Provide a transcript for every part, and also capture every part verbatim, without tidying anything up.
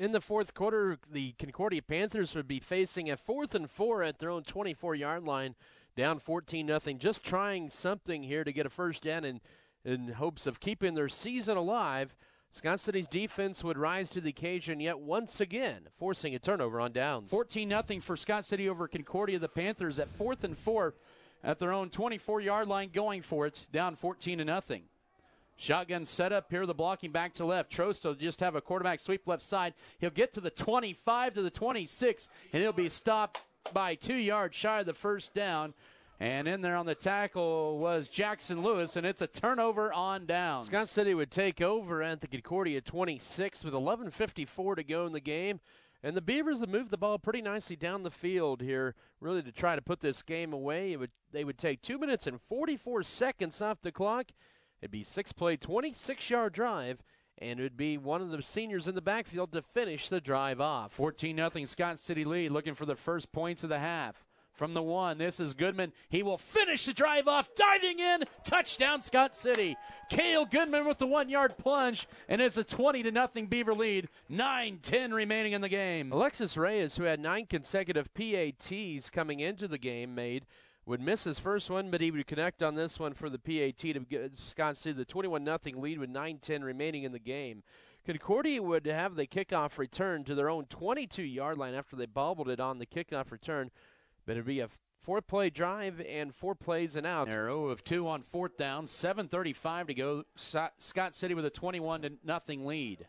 In the fourth quarter, the Concordia Panthers would be facing a fourth and four at their own twenty-four-yard line, down fourteen nothing, just trying something here to get a first down in, in hopes of keeping their season alive. Scott City's defense would rise to the occasion yet once again, forcing a turnover on downs. fourteen nothing for Scott City over Concordia. The Panthers at fourth and four at their own twenty-four-yard line going for it, down fourteen to nothing. Shotgun setup here, the blocking back to left. Trost will just have a quarterback sweep left side. He'll get to the twenty-five to the twenty-six, and he'll be stopped by two yards shy of the first down. And in there on the tackle was Jackson Lewis, and it's a turnover on downs. Scott City would take over at the Concordia twenty-six with eleven fifty-four to go in the game. And the Beavers have moved the ball pretty nicely down the field here, really to try to put this game away. It would, they would take two minutes and forty-four seconds off the clock. It'd be six-play, twenty-six-yard drive, and it would be one of the seniors in the backfield to finish the drive off. fourteen nothing Scott City lead, looking for the first points of the half. From the one, this is Goodman. He will finish the drive off, diving in. Touchdown, Scott City. Cale Goodman with the one-yard plunge, and it's a twenty to nothing Beaver lead. nine ten remaining in the game. Alexis Reyes, who had nine consecutive P A Ts coming into the game, made would miss his first one, but he would connect on this one for the P A T to get Scott City the twenty-one nothing lead with nine ten remaining in the game. Concordia would have the kickoff return to their own twenty-two-yard line after they bobbled it on the kickoff return, but it would be a four-play drive and four plays and out. Arrow of two on fourth down, seven thirty-five to go. Scott City with a twenty-one to nothing lead.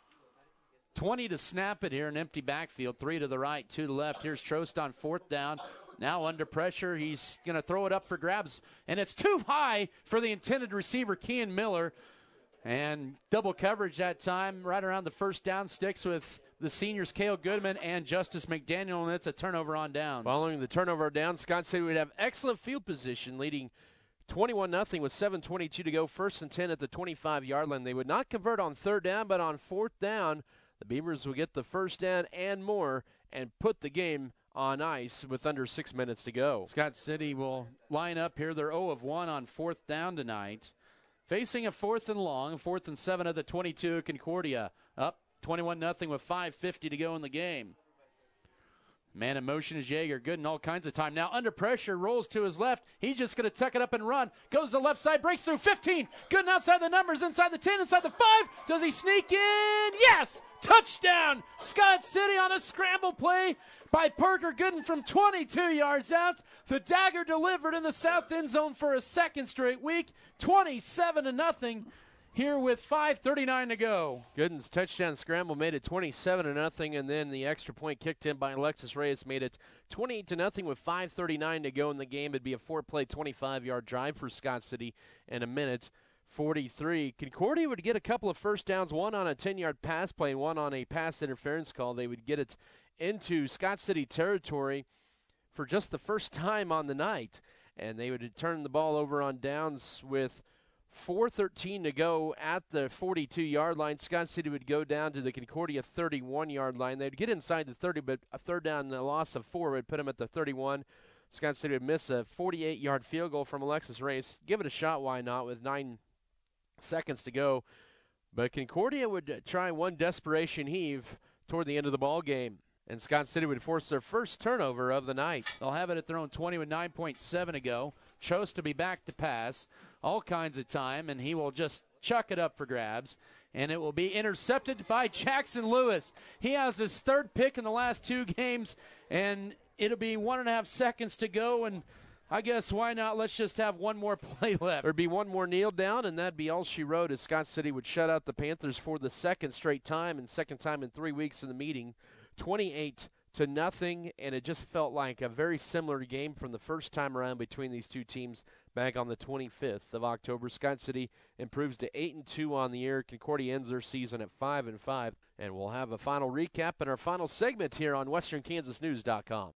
twenty to snap it here, an empty backfield, three to the right, two to the left. Here's Trost on fourth down. Now under pressure, he's going to throw it up for grabs, and it's too high for the intended receiver, Kean Miller. And double coverage that time, right around the first down, sticks with the seniors, Cale Goodman and Justice McDaniel, and it's a turnover on downs. Following the turnover down, Scott City would have excellent field position, leading twenty-one nothing with seven twenty-two to go, first and ten at the twenty-five-yard line. They would not convert on third down, but on fourth down, the Beavers will get the first down and more and put the game on ice with under six minutes to go. Scott City will line up here. They're zero of one on fourth down tonight. Facing a fourth and long, fourth and seven at the twenty-two. Concordia up twenty-one nothing with five fifty to go in the game. Man in motion is Jaeger. Good in all kinds of time. Now under pressure, rolls to his left. He's just going to tuck it up and run. Goes to the left side, breaks through fifteen. Good and outside the numbers, inside the ten, inside the five. Does he sneak in? Yes! Touchdown! Scott City on a scramble play by Parker Gooden from twenty-two yards out. The dagger delivered in the south end zone for a second straight week. twenty-seven to nothing. Here with five thirty-nine to go. Gooden's touchdown scramble made it twenty-seven to nothing, and then the extra point kicked in by Alexis Reyes made it twenty-eight to nothing with five thirty-nine to go in the game. It'd be a four-play, twenty-five-yard drive for Scott City in a minute forty-three. Concordia would get a couple of first downs, one on a ten-yard pass play and one on a pass interference call. They would get it into Scott City territory for just the first time on the night, and they would turn the ball over on downs with four thirteen to go at the forty-two-yard line. Scott City would go down to the Concordia thirty-one-yard line. They'd get inside the thirty, but a third down and a loss of four would put them at the thirty-one. Scott City would miss a forty-eight-yard field goal from Alexis Reyes. Give it a shot, why not, with nine seconds to go. But Concordia would try one desperation heave toward the end of the ball game, and Scott City would force their first turnover of the night. They'll have it at their own twenty with nine point seven to go. Chose to be back to pass all kinds of time, and he will just chuck it up for grabs, and it will be intercepted by Jackson Lewis. He has his third pick in the last two games, and it'll be one and a half seconds to go, and I guess why not? Let's just have one more play left. There'd be one more kneel down, and that'd be all she wrote, as Scott City would shut out the Panthers for the second straight time and second time in three weeks in the meeting, twenty-eight to nothing, and it just felt like a very similar game from the first time around between these two teams back on the twenty-fifth of October. Scott City improves to eight and two on the year. Concordia ends their season at five and five, and we'll have a final recap in our final segment here on Western Kansas News dot com.